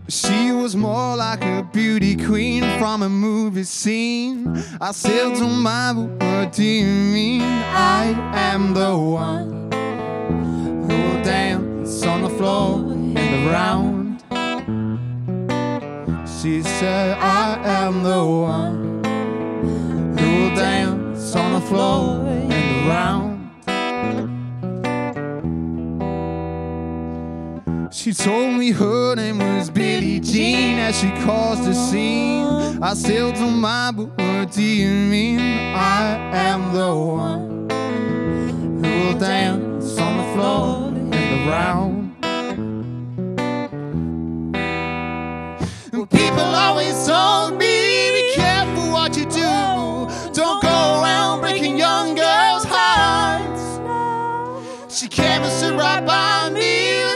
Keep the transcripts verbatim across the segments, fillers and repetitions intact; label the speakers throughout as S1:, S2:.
S1: She was more like a beauty queen from a movie scene. I said to my, but what do you mean? I am the one who will dance on the floor in the round. She said I am the one who will dance on the floor in the round. She told me her name was Billie Jean as she caused a scene. I said to my, but what do you mean? I am the one who will dance on the floor in the round. And people always told me, be careful what you do. Don't go around breaking young girls' hearts. She came and stood right by me.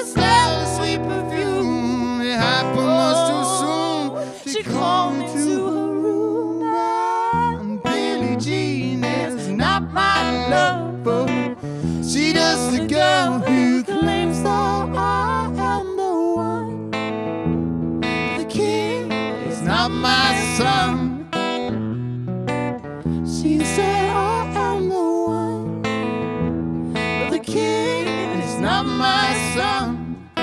S1: She called me to her room, and Billie Jean is not my lover. She just the girl who claims that I am the one. The king is not my son. She said I am the one, but the king is not my son.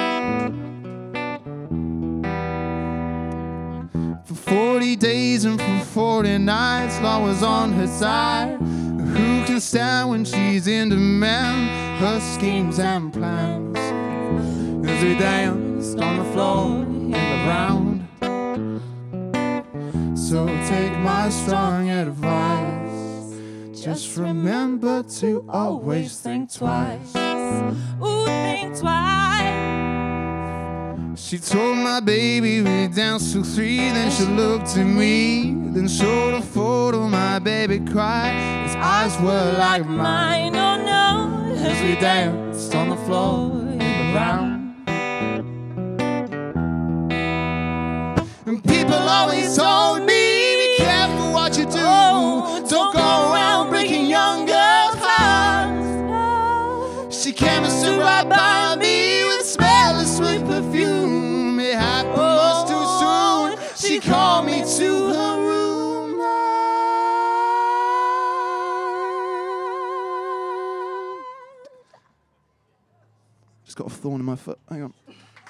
S1: For forty days and for forty nights, law was on her side. Who can stand when she's in demand? Her schemes and plans. As we danced on the floor in the round. So take my strong advice. Just remember to always think twice.
S2: Ooh, think twice.
S1: She told my baby we danced till three. Then she looked at me, then showed a photo. My baby cried, his eyes were like mine.
S2: Oh no,
S1: as we danced on the floor in the round. And people always told me, be careful what you do. Don't go around breaking young girls' hearts. She came and stood right by me with a smell of sweet perfume. It happened much too soon. She called me to her room. Just got a thorn in my foot. Hang on.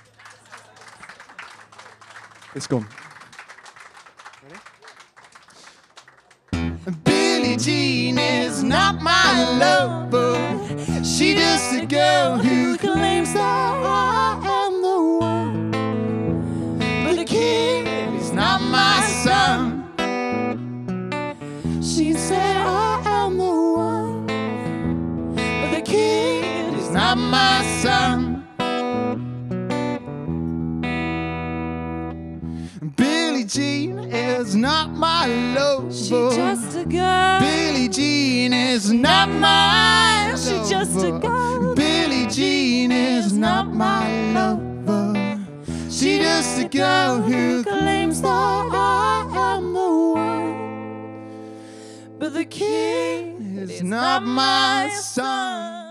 S1: It's gone. Ready? Billie Jean is not my lover. She just a girl who claims that I am the one. But the king is not my son. She said I am the one. But the king is not my son. Billie Jean is not my lover.
S2: She just a girl.
S1: Billie Jean is not my
S2: She
S1: lover.
S2: just a girl.
S1: Billie Jean is not my lover. She just a girl who claims that I am the one. But the king is not my son.